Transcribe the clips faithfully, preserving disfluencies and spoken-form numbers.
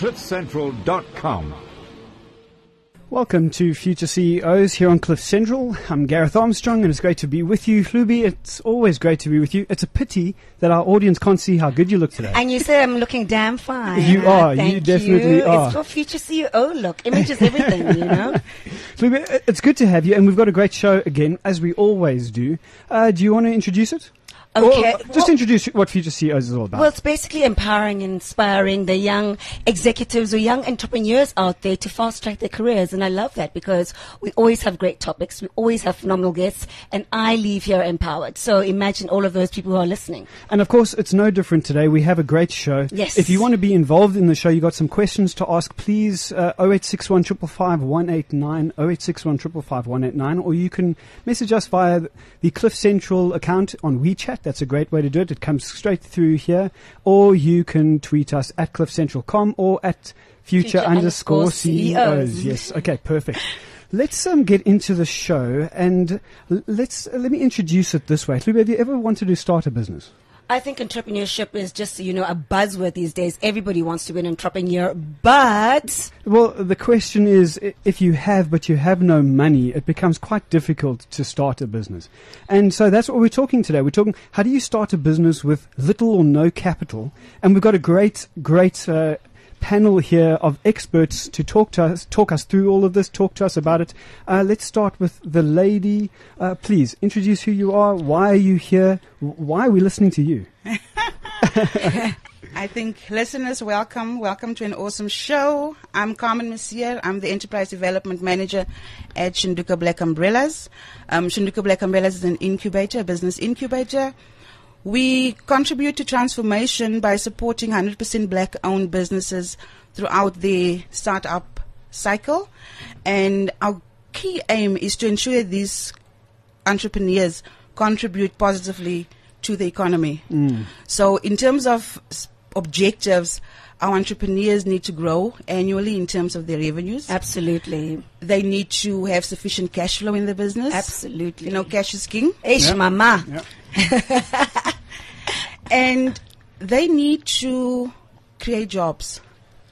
cliff central dot com. Welcome to Future C E Os here on Cliff Central. I'm Gareth Armstrong and it's great to be with you. Hlubi, it's always great to be with you. It's a pity that our audience can't see how good you look today. And you said I'm looking damn fine. You are, Thank you definitely you. are. It's your Future C E O look. Image is everything, you know. Hlubi, it's good to have you and we've got a great show again, as we always do. Uh, do you want to introduce it? Okay. Or, uh, just well, introduce what Future C E Os is all about. Well, it's basically empowering and inspiring the young executives or young entrepreneurs out there to fast track their careers. And I love that because we always have great topics. We always have phenomenal guests. And I leave here empowered. So imagine all of those people who are listening. And of course, it's no different today. We have a great show. Yes. If you want to be involved in the show, you got some questions to ask, please, uh, oh eight six one, five five five, one eight nine, oh eight six one, five five five, one eight nine, or you can message us via the Cliff Central account on WeChat. That's a great way to do it. It comes straight through here. Or you can tweet us at cliff central dot com or at future, Future underscore underscore C E Os. C E Os. Yes. Okay, perfect. Let's um, get into the show and l- let's uh, let me introduce it this way. Hlubi, have you ever wanted to start a business? I think entrepreneurship is just, you know, a buzzword these days. Everybody wants to be an entrepreneur, but... Well, the question is, i- if you have, but you have no money, it becomes quite difficult to start a business. And so that's what we're talking today. We're talking, how do you start a business with little or no capital? And we've got a great, great uh, panel here of experts to talk to us, talk us through all of this, talk to us about it. Uh, let's start with the lady. Uh, please, introduce who you are. Why are you here? W- Why are we listening to you? I think listeners, welcome. Welcome to an awesome show. I'm Carmen Messier. I'm the Enterprise Development Manager at Shanduka Black Umbrellas. Um, Shanduka Black Umbrellas is an incubator, a business incubator. We contribute to transformation by supporting one hundred percent black-owned businesses throughout the startup cycle. And our key aim is to ensure that these entrepreneurs contribute positively to the economy. Mm. So in terms of s- objectives, our entrepreneurs need to grow annually in terms of their revenues. Absolutely. They need to have sufficient cash flow in the business. Absolutely. You know, cash is king. Ish, Yeah. mama. Yeah. And they need to create jobs.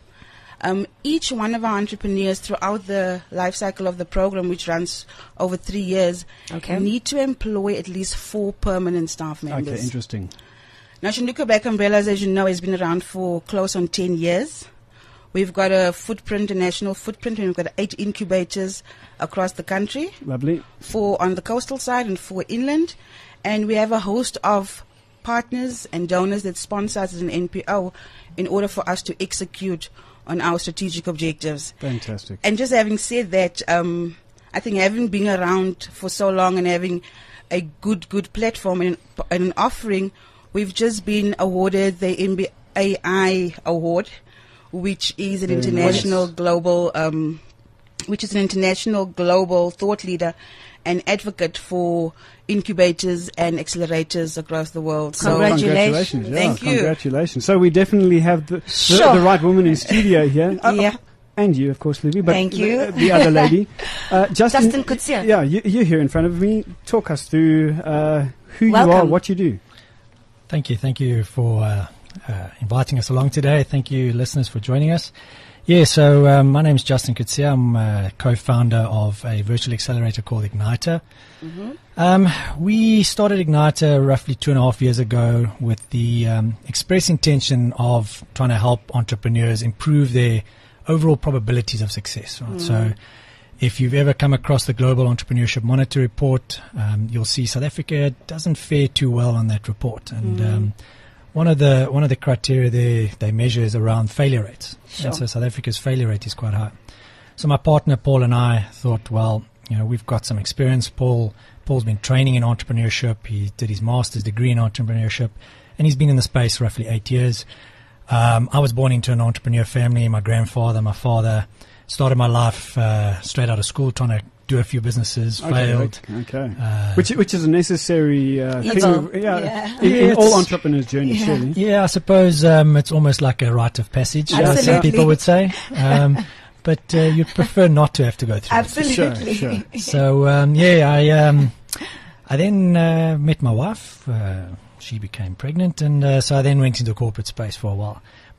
Um, each one of our entrepreneurs throughout the life cycle of the program, which runs over three years, Okay. need to employ at least four permanent staff members. Okay, interesting. Now, Shanduka Black Umbrellas, as you know, has been around for close on ten years. We've got a footprint, a national footprint, and we've got eight incubators across the country, Lovely. four on the coastal side and four inland. And we have a host of partners and donors that sponsor us as an N P O in order for us to execute on our strategic objectives. Fantastic. And just having said that, um, I think having been around for so long and having a good, good platform and, and an offering, we've just been awarded the M B A I Award, which is an Very international nice. global, um, which is an international global thought leader and advocate for incubators and accelerators across the world. So Congratulations. Yeah, Thank you. Congratulations. So we definitely have the, the, Sure. the right woman in studio here. Uh, Yeah. And you, of course, Hlubi. But Thank you. The, the other lady. Uh, Justin, Justin Kutsia. Yeah, you, you're here in front of me. Talk us through uh, who you are, Welcome. what you do. Thank you. Thank you for uh, uh, inviting us along today. Thank you, listeners, for joining us. Yeah, so um, my name is Justin Kutsia. I'm uh, co-founder of a virtual accelerator called Igniter. Mm-hmm. Um, we started Igniter roughly two and a half years ago with the um, express intention of trying to help entrepreneurs improve their overall probabilities of success. Right? Mm. So if you've ever come across the Global Entrepreneurship Monitor report, um, you'll see South Africa doesn't fare too well on that report. And Mm. um, one of the one of the criteria they, they measure is around failure rates. Sure. And so South Africa's failure rate is quite high. So my partner Paul and I thought, well, you know, we've got some experience. Paul Paul's been training in entrepreneurship. He did his master's degree in entrepreneurship, and he's been in the space roughly eight years. Um, I was born into an entrepreneur family. My grandfather, my father, started my life uh, straight out of school, trying to do a few businesses, Okay, failed. Okay. Uh, Which which is a necessary uh, thing. Evil. of- yeah, Yeah. In, in Yeah, all it's- entrepreneurs' journeys, Yeah. surely. Yeah, I suppose um, it's almost like a rite of passage, uh, some Absolutely. people would say. Um, but uh, you'd prefer not to have to go through it. Absolutely. Sure, sure. So, um, yeah, I um, I then uh, met my wife. Uh, she became pregnant, and uh, so I then went into the corporate space for a while.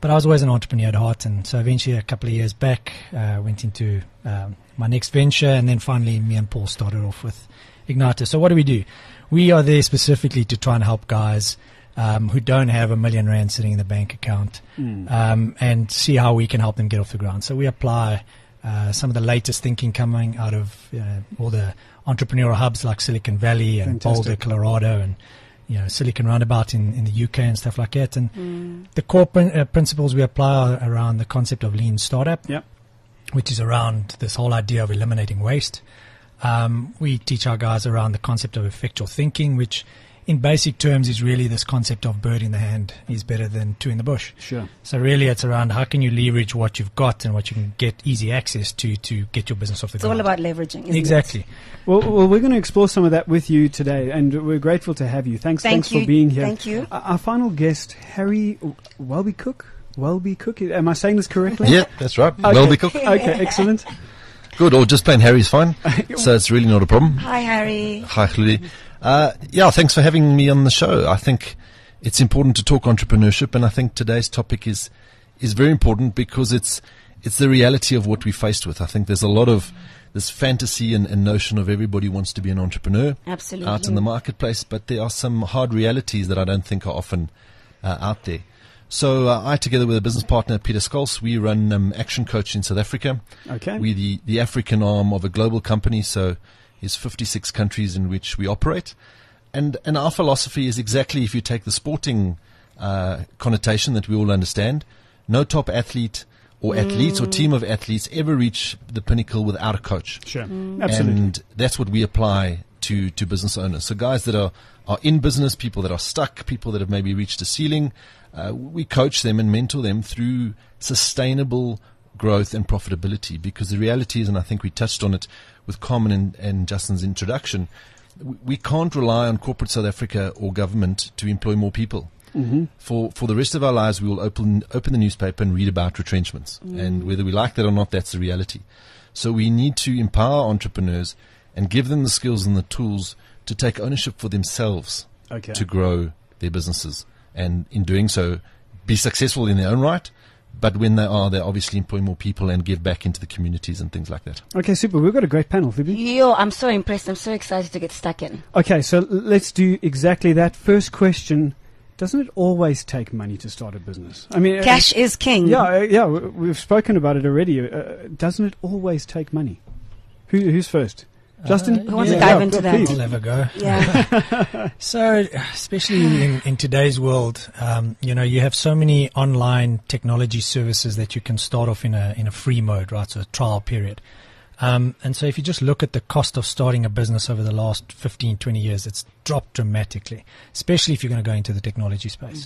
But I was always an entrepreneur at heart, and so eventually a couple of years back, uh, went into um, my next venture, and then finally me and Paul started off with Igniter. So what do we do? We are there specifically to try and help guys um, who don't have a million rand sitting in the bank account, Mm. um, and see how we can help them get off the ground. So we apply uh, some of the latest thinking coming out of uh, all the entrepreneurial hubs like Silicon Valley and Boulder, Fantastic. Colorado, and you know, Silicon Roundabout in, in the U K and stuff like that. And Mm. the core prin- uh, principles we apply are around the concept of lean startup, Yep. which is around this whole idea of eliminating waste. Um, we teach our guys around the concept of effectual thinking, which in basic terms is really this concept of bird in the hand is better than two in the bush. Sure. So really it's around how can you leverage what you've got and what you can get easy access to to get your business off the It's ground. all about leveraging, isn't Exactly. it? Well, well, we're going to explore some of that with you today, and we're grateful to have you. Thanks, Thank thanks you. for being here. Thank you. Uh, our final guest, Harry Welby Cook. Welby Cook. Am I saying this correctly? Yeah, that's right. Okay. Welby Cook. Okay, excellent. Good. Or just plain Harry's fine. So it's really not a problem. Hi, Harry. Hi, Khloe. Uh, yeah, thanks for having me on the show. I think it's important to talk entrepreneurship, and I think today's topic is is very important because it's it's the reality of what we're faced with. I think there's a lot of this fantasy and, and notion of everybody wants to be an entrepreneur Absolutely. out in the marketplace, but there are some hard realities that I don't think are often uh, out there. So uh, I, together with a business partner, Peter Scholz, we run um, Action Coach in South Africa. Okay. We're the, the African arm of a global company, so there's fifty-six countries in which we operate. And and our philosophy is exactly, if you take the sporting uh, connotation that we all understand, no top athlete or athletes or team of athletes ever reach the pinnacle without a coach. Sure. Absolutely. And that's what we apply to, to business owners. So guys that are, are in business, people that are stuck, people that have maybe reached a ceiling, uh, we coach them and mentor them through sustainable growth and profitability. Because the reality is, and I think we touched on it with Carmen and, and Justin's introduction, we, we can't rely on corporate South Africa or government to employ more people. Mm-hmm. For for the rest of our lives, we will open open the newspaper and read about retrenchments. And whether we like that or not, that's the reality. So we need to empower entrepreneurs and give them the skills and the tools to take ownership for themselves Okay. to grow their businesses. And in doing so, be successful in their own right. But when they are, they obviously employ more people and give back into the communities and things like that. Okay, super. We've got a great panel, Phoebe. Yo, I'm so impressed. I'm so excited to get stuck in. Okay, so l- let's do exactly that. First question. Doesn't it always take money to start a business? I mean, uh, Cash is king. Yeah, uh, yeah, w- we've spoken about it already. Uh, doesn't it always take money? Who, who's first? Justin? Who wants to dive into that? please. I'll have a go. Yeah. So, especially in, in today's world, um, you know, you have so many online technology services that you can start off in a in a free mode, right? So a trial period. Um, and so if you just look at the cost of starting a business over the last fifteen, twenty years, it's dropped dramatically, especially if you're going to go into the technology space.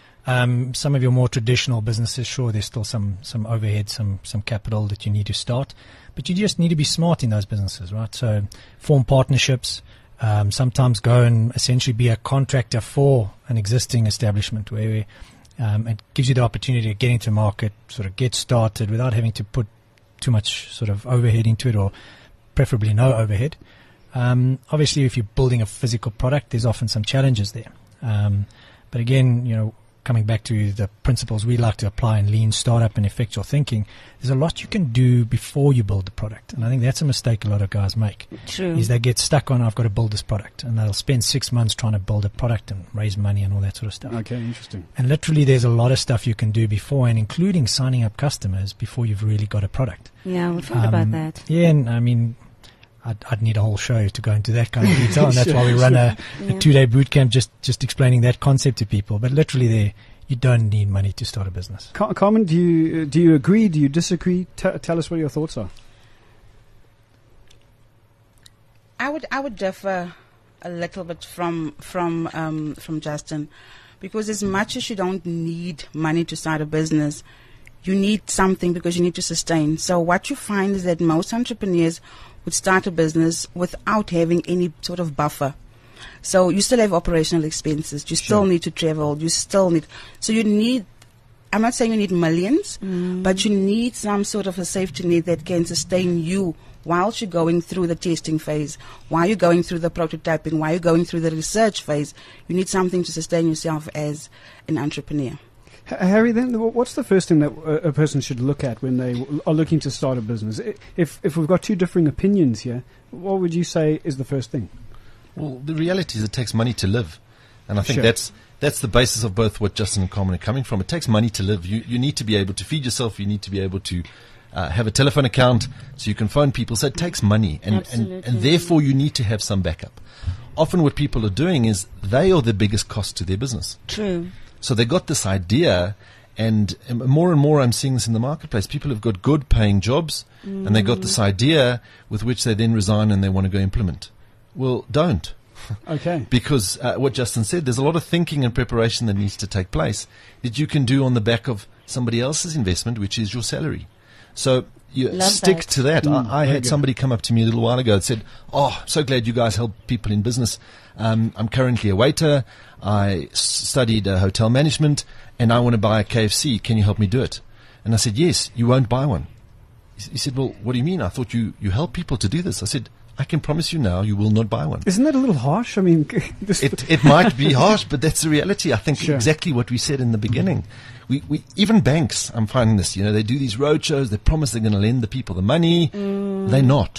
Um, some of your more traditional businesses, sure, there's still some, some overhead, some, some capital that you need to start, but you just need to be smart in those businesses, right? So form partnerships, um, sometimes go and essentially be a contractor for an existing establishment where um, it gives you the opportunity to get into market, sort of get started without having to put too much sort of overhead into it, or preferably no overhead. Um, obviously, if you're building a physical product, there's often some challenges there. Um, but again, you know, coming back to the principles we like to apply in lean startup and effectual thinking, there's a lot you can do before you build the product. And I think that's a mistake a lot of guys make, True. is they get stuck on, I've got to build this product. And they'll spend six months trying to build a product and raise money and all that sort of stuff. Okay, interesting. And literally there's a lot of stuff you can do before, and including signing up customers before you've really got a product. Yeah, we'll talk about Um, that. Yeah, and I mean, I'd, I'd need a whole show to go into that kind of detail, and that's why we run a, Yeah. a two-day boot camp just, just explaining that concept to people. But literally there, you don't need money to start a business. Car- Carmen, do you do you agree? Do you disagree? T- tell us what your thoughts are. I would I would differ a little bit from from um, from Justin, because as much as you don't need money to start a business, you need something because you need to sustain. So what you find is that most entrepreneurs would start a business without having any sort of buffer. So you still have operational expenses. You still Sure. need to travel. You still need. So you need. I'm not saying you need millions, but you need some sort of a safety net that can sustain you whilst you're going through the testing phase, while you're going through the prototyping, while you're going through the research phase. You need something to sustain yourself as an entrepreneur. H- Harry, then wh- what's the first thing that a, a person should look at when they w- are looking to start a business? I- If if we've got two differing opinions here, what would you say is the first thing? Well, the reality is it takes money to live. And I think Sure. that's that's the basis of both what Justin and Carmen are coming from. It takes money to live. You you need to be able to feed yourself. You need to be able to uh, have a telephone account so you can phone people. So it takes money. And, and, Absolutely. and therefore you need to have some backup. Often what people are doing is they are the biggest cost to their business. True. So they got this idea, and um, more and more I'm seeing this in the marketplace. People have got good paying jobs, and they got this idea with which they then resign and they want to go implement. Well, don't. Okay. Because uh, what Justin said, there's a lot of thinking and preparation that needs to take place that you can do on the back of somebody else's investment, which is your salary. So you Love stick that. to that. Mm, I, I very had good. somebody come up to me a little while ago and said, "Oh, so glad you guys help people in business. Um, I'm currently a waiter. I s- studied uh, hotel management, and I want to buy a K F C. Can you help me do it?" And I said, "Yes, you won't buy one." He s- He said, "Well, what do you mean? I thought you, you help people to do this." I said, "I can promise you now, you will not buy one." Isn't that a little harsh? I mean, this, It, it might be harsh, but that's the reality. I think Sure. exactly what we said in the beginning. We, we, even banks, I'm finding this, you know, they do these roadshows, they promise they're going to lend the people the money. They're not.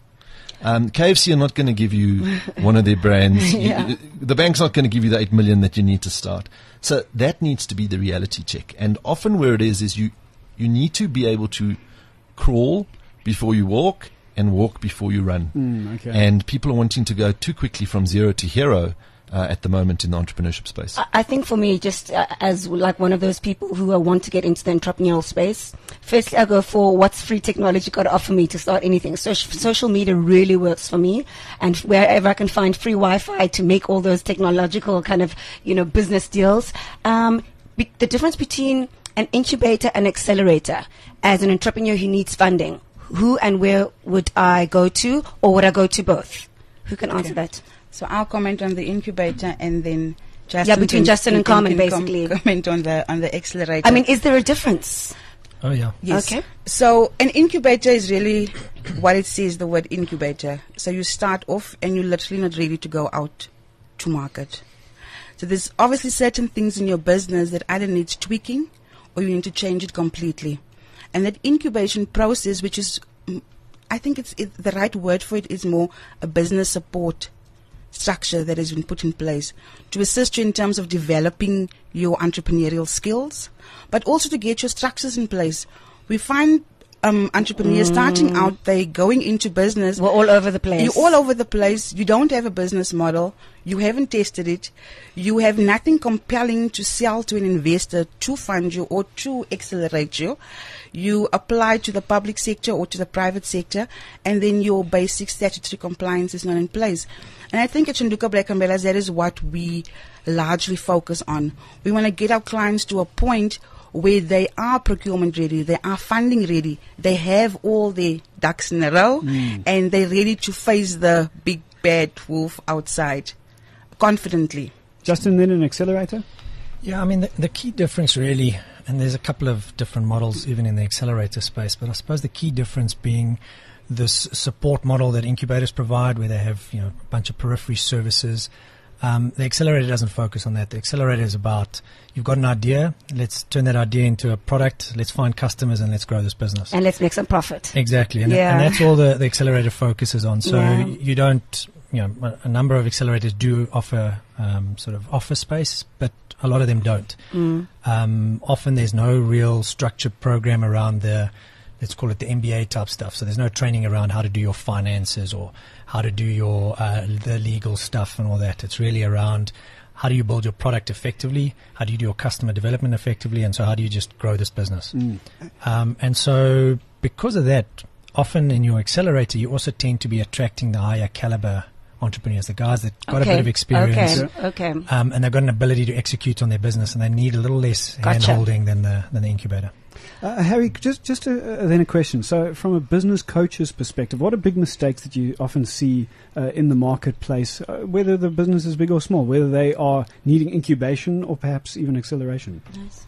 Um, K F C are not going to give you one of their brands. You- Yeah. the bank's not going to give you the eight million that you need to start. So that needs to be the reality check. And often where it is, is you, you need to be able to crawl before you walk and walk before you run. Mm, okay. And people are wanting to go too quickly from zero to hero uh, at the moment in the entrepreneurship space. I- I think for me, just uh, as like one of those people who uh, want to get into the entrepreneurial space, firstly I go for what's free technology got to offer me to start anything. So social media really works for me, and wherever I can find free Wi-Fi to make all those technological kind of, you know, business deals. Um, be- the difference between an incubator and accelerator, as an entrepreneur who needs funding, who and where would I go to, or would I go to both? Who can answer that? So I'll comment on the incubator, and then Justin Yeah, between can- Justin and can- Carmen, can com- basically. comment on the on the accelerator. I mean, is there a difference? Oh, yeah. Yes. Okay. So an incubator is really what it says, the word incubator. So you start off and you're literally not ready to go out to market. So there's obviously certain things in your business that either needs tweaking or you need to change it completely. And that incubation process, which is, mm, I think it's it, the right word for it is more a business support structure that has been put in place to assist you in terms of developing your entrepreneurial skills, but also to get your structures in place. We find um, entrepreneurs starting out, they going into business. We're all over the place. You're all over the place. You don't have a business model. You haven't tested it. You have nothing compelling to sell to an investor to fund you or to accelerate you. You apply to the public sector or to the private sector, and then your basic statutory compliance is not in place. And I think at Shanduka Black Umbrellas, that is what we largely focus on. We want to get our clients to a point where they are procurement ready, they are funding ready, they have all their ducks in a row, and they're ready to face the big bad wolf outside confidently. Justin, then an accelerator? Yeah, I mean, the, the key difference really, and there's a couple of different models even in the accelerator space, but I suppose the key difference being this support model that incubators provide, where they have, you know, a bunch of periphery services. Um, the accelerator doesn't focus on that. The accelerator is about, you've got an idea, let's turn that idea into a product, let's find customers, and let's grow this business. and let's make some profit. Exactly, and, Yeah. and that's all the, the accelerator focuses on. So Yeah. you don't, you know, a- a number of accelerators do offer um, sort of office space, but a lot of them don't. Mm. Um, often there's no real structured program around the, let's call it the M B A type stuff. So there's no training around how to do your finances or how to do your uh, the legal stuff and all that. It's really around how do you build your product effectively, how do you do your customer development effectively, and so how do you just grow this business. Mm. Um, and so because of that, often in your accelerator, you also tend to be attracting the higher caliber entrepreneurs, the guys that got a bit of experience. Okay. Okay. Um, and they've got an ability to execute on their business, and they need a little less Gotcha. hand-holding than the, than the incubator. Uh, Harry, just just a, uh, then a question. So, from a business coach's perspective, what are big mistakes that you often see uh, in the marketplace, uh, whether the business is big or small, whether they are needing incubation or perhaps even acceleration? Nice.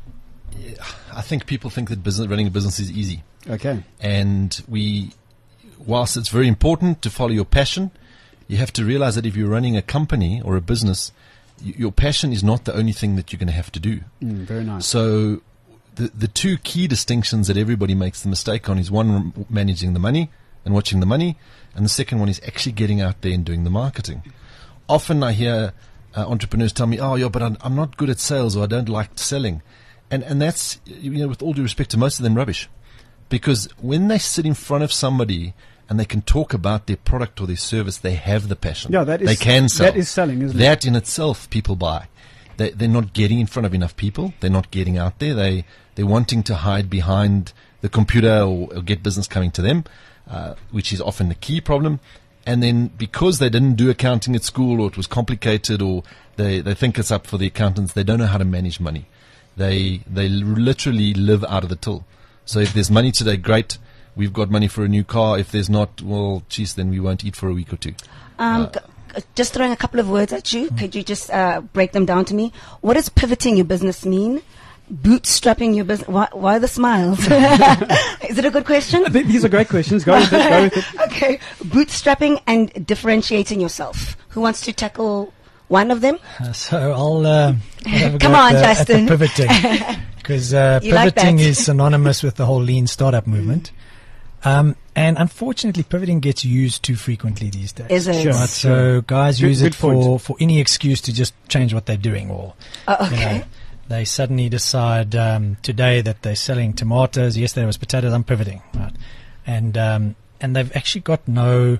I think people think that business, running a business is easy. Okay. And we, whilst it's very important to follow your passion, you have to realize that if you're running a company or a business, y- your passion is not the only thing that you're going to have to do. Mm, very nice. So the the two key distinctions that everybody makes the mistake on is one, rem- managing the money and watching the money, and the second one is actually getting out there and doing the marketing. Often I hear uh, entrepreneurs tell me, oh, yeah, but I'm, I'm not good at sales, or I don't like selling. And and that's, you know, with all due respect to most of them, rubbish. Because when they sit in front of somebody and they can talk about their product or their service, they have the passion. Yeah, that is they can sell. that is selling, isn't it? That in itself, people buy. They, they're not getting in front of enough people. They're not getting out there. They, they're wanting to hide behind the computer or, or get business coming to them, uh, which is often the key problem. And then because they didn't do accounting at school, or it was complicated, or they, they think it's up for the accountants, they don't know how to manage money. They they literally live out of the till. So if there's money today, great. We've got money for a new car. If there's not, well, geez, then we won't eat for a week or two. Um, Uh, c- just throwing a couple of words at you. Could you just uh, break them down to me? What does pivoting your business mean? Bootstrapping your business? Why, why the smiles? Is it a good question? Th- These are great questions. Go with it. Go with it. Okay. Bootstrapping and differentiating yourself. Who wants to tackle one of them? Uh, so I'll, uh, I'll have a Come go on, at the, Justin. At the pivoting, because uh, You like pivoting that. is synonymous with the whole lean startup movement. Um, and unfortunately, pivoting gets used too frequently these days. Is it? Sure. Right, so guys Good- use good it for, point. for any excuse to just change what they're doing, or Uh, you okay. know, they suddenly decide um, today that they're selling tomatoes. Yesterday it was potatoes. I'm pivoting, right? And um, and they've actually got no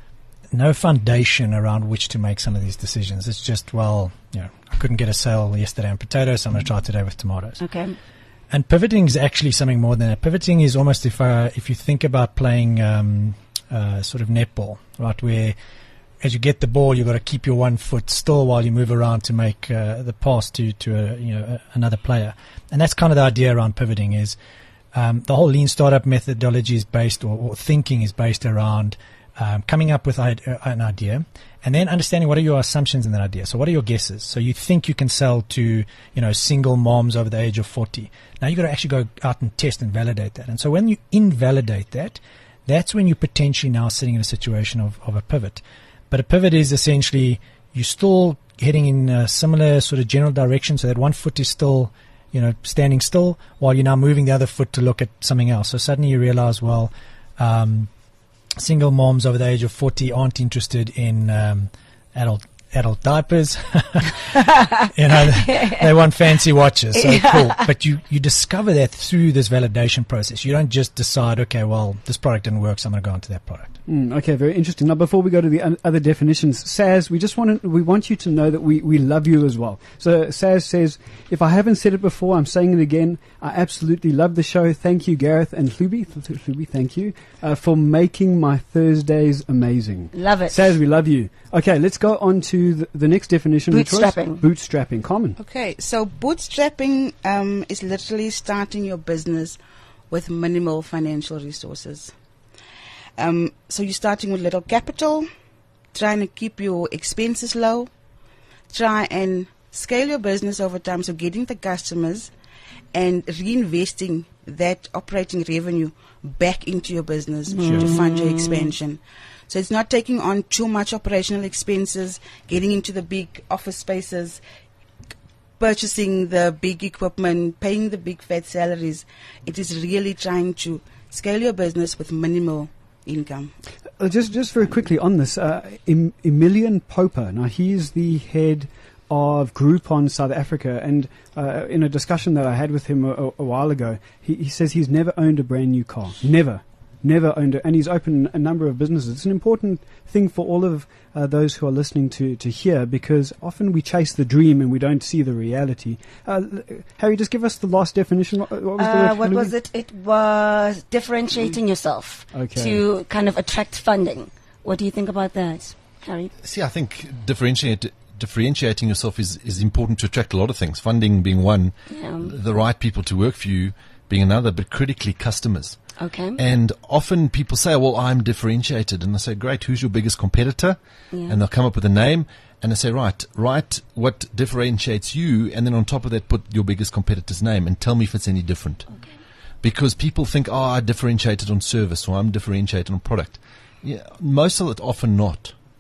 no foundation around which to make some of these decisions. It's just, well, you know, I couldn't get a sale yesterday on potatoes, so I'm going to try today with tomatoes. Okay. And pivoting is actually something more than that. Pivoting is almost if uh, if you think about playing um, uh, sort of netball, right, where as you get the ball, you've got to keep your one foot still while you move around to make uh, the pass to to a, you know a, another player. And that's kind of the idea around pivoting. Is um, the whole lean startup methodology is based, or, or thinking is based around um, coming up with ide- uh, an idea, and then understanding what are your assumptions in that idea. So what are your guesses? So you think you can sell to, you know, single moms over the age of forty. Now you've got to actually go out and test and validate that. And so when you invalidate that, that's when you're potentially now sitting in a situation of, of a pivot. But a pivot is essentially you're still heading in a similar sort of general direction, so that one foot is still, you know, standing still while you're now moving the other foot to look at something else. So suddenly you realize, well, um, single moms over the age of forty aren't interested in um, adult adult diapers. You know, they, they want fancy watches. So cool. But you, you discover that through this validation process. You don't just decide, okay, well, this product didn't work, so I'm going to go on to that product. Mm, okay, very interesting. Now, before we go to the un- other definitions, Saz, we just want to, we want you to know that we, we love you as well. So Saz says, if I haven't said it before, I'm saying it again. I absolutely love the show. Thank you, Gareth and Hlubi. Hlubi, thank you uh, for making my Thursdays amazing. Love it. Saz, we love you. Okay, let's go on to the, the next definition. which was Bootstrapping. Bootstrapping. Common. Okay, so bootstrapping um, is literally starting your business with minimal financial resources. Um, so you're starting with little capital, trying to keep your expenses low, try and scale your business over time, so getting the customers and reinvesting that operating revenue back into your business to fund your expansion. So it's not taking on too much operational expenses, getting into the big office spaces, purchasing the big equipment, paying the big fat salaries. It is really trying to scale your business with minimal income. Uh, just, just very quickly on this, uh, em- Emilian Poper. Now he's the head of Groupon South Africa, and uh, in a discussion that I had with him a, a, a while ago, he, he says he's never owned a brand new car. Never. Never owned it, and he's opened a number of businesses. It's an important thing for all of uh, those who are listening to, to hear, because often we chase the dream and we don't see the reality. Uh, l- Harry, just give us the last definition. What, what was the Uh, word? what Hlubi? was it? It was differentiating yourself Okay. to kind of attract funding. What do you think about that, Harry? See, I think differentiate, differentiating yourself is, is important to attract a lot of things. Funding being one, Yeah. the right people to work for you being another, but critically customers. Okay. And often people say, well, I'm differentiated. And I say, great, who's your biggest competitor? Yeah. And they'll come up with a name. And I say, right, write what differentiates you. And then on top of that, put your biggest competitor's name and tell me if it's any different. Okay. Because people think, oh, I differentiated on service or I'm differentiated on product. Yeah, most of it often not.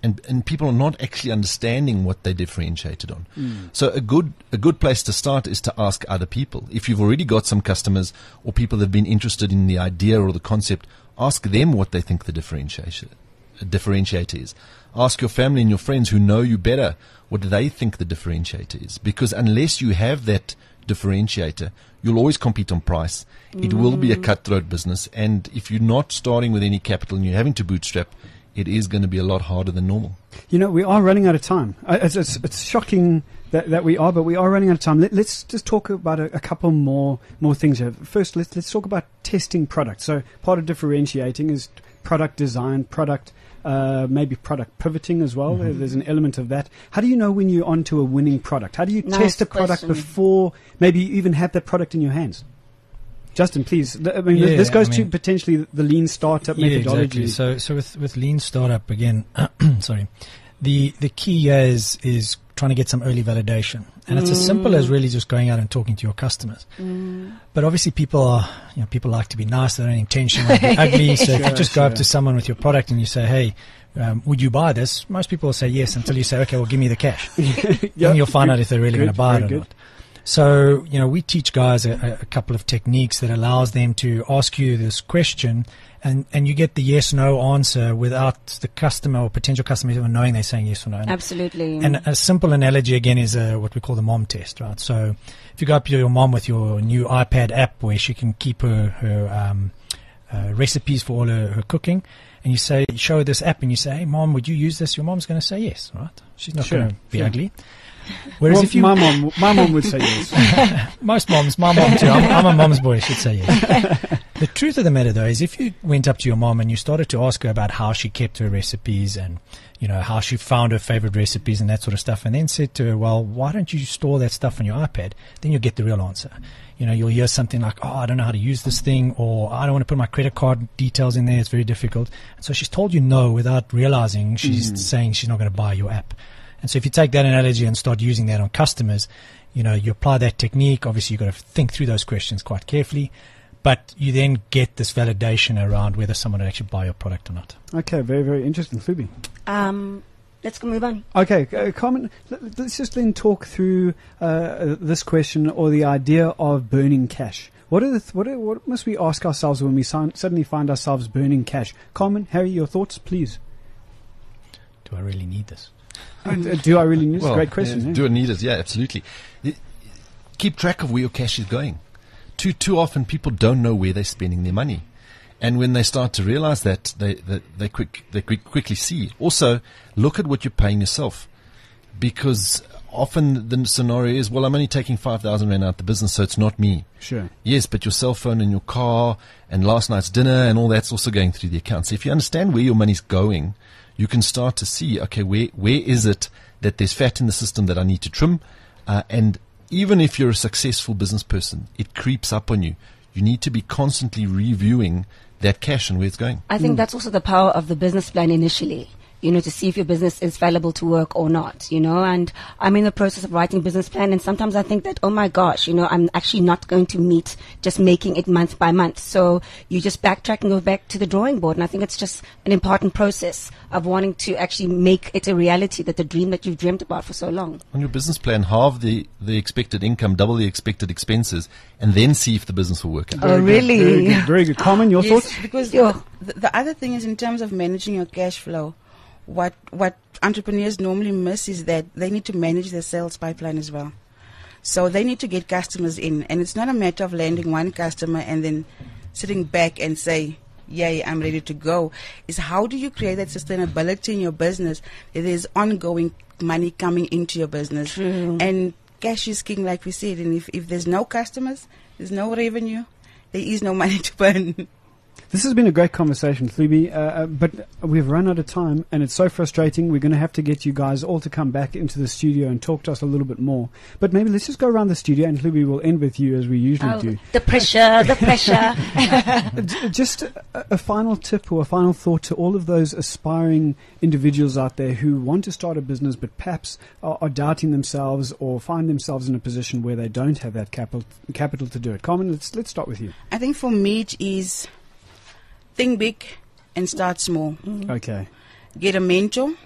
and, and people are not actually understanding what they differentiated on. Mm. So a good a good place to start is to ask other people. If you've already got some customers or people that have been interested in the idea or the concept, ask them what they think the differentiation differentiator is. Ask your family and your friends who know you better what they think the differentiator is. Because unless you have that differentiator, you'll always compete on price. Mm. It will be a cutthroat business. And if you're not starting with any capital and you're having to bootstrap, it is going to be a lot harder than normal. You know, we are running out of time. Uh, It's, it's, it's shocking that, that we are, but we are running out of time. Let, let's just talk about a, a couple more more things here. First, let's let's talk about testing products. So part of differentiating is product design, product uh, maybe product pivoting as well. Mm-hmm. There's an element of that. How do you know when you're onto a winning product? How do you Nice test a product question. before maybe you even have that product in your hands? Justin, please. Th- I mean, Yeah, this goes I to mean- potentially the lean startup Yeah, methodology. exactly. So, so with, with lean startup again, sorry, the the key here is is trying to get some early validation, and it's as simple as really just going out and talking to your customers. But obviously, people are you know people like to be nice; they don't intentionally be ugly. So if you Sure, just go up sure. to someone with your product and you say, "Hey, um, would you buy this?" Most people will say yes until you say, "Okay, well, give me the cash." Yep. Then you'll find Good. out if they're really Good. going to buy it Very or good. not. So, you know, we teach guys a, a couple of techniques that allows them to ask you this question and, and you get the yes, no answer without the customer or potential customer even knowing they're saying yes or no. And, Absolutely. and a simple analogy again is uh, what we call the mom test, right? So if you go up to your mom with your new iPad app where she can keep her, her um, uh, recipes for all her, her cooking, and you say, show her this app and you say, hey, mom, would you use this? Your mom's going to say yes, right? She's not Sure, going to be sure. ugly. Whereas Well, if you my mom, my mom would say yes. most moms, my mom too. I'm, I'm a mom's boy, I should say yes. The truth of the matter, though, is if you went up to your mom and you started to ask her about how she kept her recipes and, you know, how she found her favorite recipes and that sort of stuff, and then said to her, well, why don't you store that stuff on your iPad? Then you'll get the real answer. You know, you'll hear something like, oh, I don't know how to use this thing, or I don't want to put my credit card details in there. It's very difficult. And so she's told you no without realizing she's saying she's not going to buy your app. And so if you take that analogy and start using that on customers, you know, you apply that technique. Obviously, you've got to think through those questions quite carefully. But you then get this validation around whether someone will actually buy your product or not. Okay, very, very interesting. Fluby. um, let's go move on. Okay, uh, Carmen, let- let's just then talk through uh, this question or the idea of burning cash. What, are the th- what, are, what must we ask ourselves when we si- suddenly find ourselves burning cash? Carmen, Harry, your thoughts, please. Do I really need this? Uh, do I really need this? Well, Great question. yeah, eh? Do I need it? Yeah, absolutely. Y- Keep track of where your cash is going. Too too often people don't know where they're spending their money, and when they start to realize that, they they, they quick they quick, quickly see. Also, look at what you're paying yourself, because often the scenario is, well, I'm only taking five thousand rand out the business, so it's not me. Sure. Yes, but your cell phone and your car and last night's dinner and all that's also going through the account. So if you understand where your money's going, you can start to see, okay, where where is it that there's fat in the system that I need to trim? Uh, and even if you're a successful business person, it creeps up on you. You need to be constantly reviewing that cash and where it's going. I think that's also the power of the business plan initially, you know, to see if your business is valuable to work or not, you know, and I'm in the process of writing business plan, and sometimes I think that, oh my gosh, you know, I'm actually not going to meet just making it month by month. So you just backtrack and go back to the drawing board. And I think it's just an important process of wanting to actually make it a reality, that the dream that you've dreamt about for so long. On your business plan, halve the, the expected income, double the expected expenses, and then see if the business will work out. Oh, really? Very good. Very good. Carmen, your Yes, thoughts? because Yeah. the, the other thing is, in terms of managing your cash flow, what what entrepreneurs normally miss is that they need to manage their sales pipeline as well. So they need to get customers in, and it's not a matter of landing one customer and then sitting back and say, yay, I'm ready to go. It's how do you create that sustainability in your business, that there's ongoing money coming into your business. True. And cash is king, like we said, and if, if there's no customers, there's no revenue, there is no money to burn. This has been a great conversation, Fluby, uh, uh, but we've run out of time, and it's so frustrating. We're going to have to get you guys all to come back into the studio and talk to us a little bit more. But maybe let's just go around the studio, and Fluby will end with you as we usually Oh, do. the pressure, the pressure. J- Just a, a final tip or a final thought to all of those aspiring individuals out there who want to start a business but perhaps are, are doubting themselves or find themselves in a position where they don't have that capital capital to do it. Carmen, let's let's start with you. I think for me it is think big and start small. Okay. Get a mentor,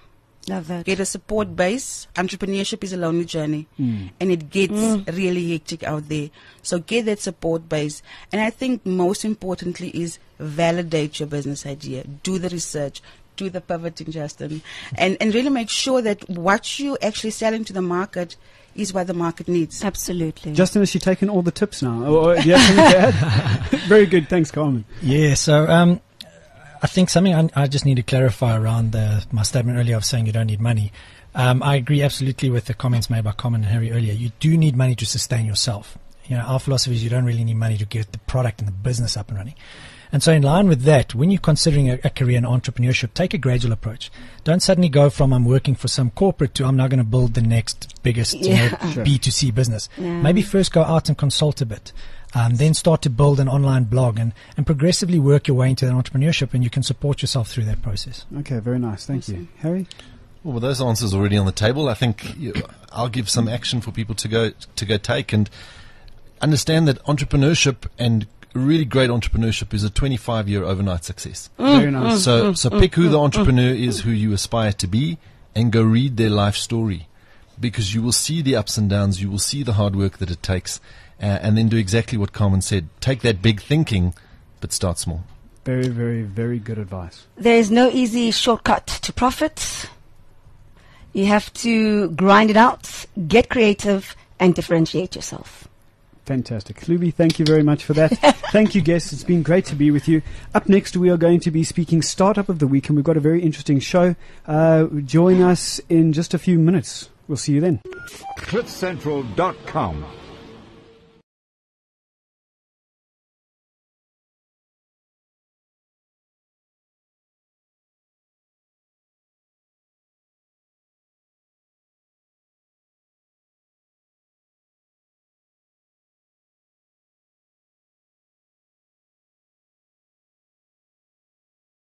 Love that. Get a support base. Entrepreneurship is a lonely journey, Mm. and it gets really hectic out there. So get that support base. And I think most importantly is validate your business idea. Do the research. Do the pivoting, Justin, and and really make sure that what you actually selling to the market is what the market needs. Absolutely. Justin, has she taken all the tips now? Or, do you have something to add? Very good. Thanks, Carmen. Yeah, so um, I think something I, I just need to clarify around the, my statement earlier of saying you don't need money. Um, I agree absolutely with the comments made by Carmen and Harry earlier. You do need money to sustain yourself. You know, our philosophy is you don't really need money to get the product and the business up and running. And so in line with that, when you're considering a, a career in entrepreneurship, take a gradual approach. Don't suddenly go from I'm working for some corporate to I'm now going to build the next biggest you Yeah. know, Sure. B two C business. Yeah. Maybe first go out and consult a bit. Um, then start to build an online blog and, and progressively work your way into that entrepreneurship, and you can support yourself through that process. Okay, very nice. Thank you. Harry? Well, with those answers already on the table, I think you, I'll give some action for people to go to go take and understand that entrepreneurship and really great entrepreneurship is a twenty-five year overnight success. Very nice. So, so pick who the entrepreneur is, who you aspire to be, and go read their life story, because you will see the ups and downs, you will see the hard work that it takes, uh, and then do exactly what Carmen said. Take that big thinking, but start small. Very, very, very good advice. There is no easy shortcut to profit. You have to grind it out, get creative, and differentiate yourself. Fantastic. Luby, thank you very much for that. Thank you, guests. It's been great to be with you. Up next, we are going to be speaking Startup of the Week, and we've got a very interesting show. Uh, join us in just a few minutes. We'll see you then. cliff central dot com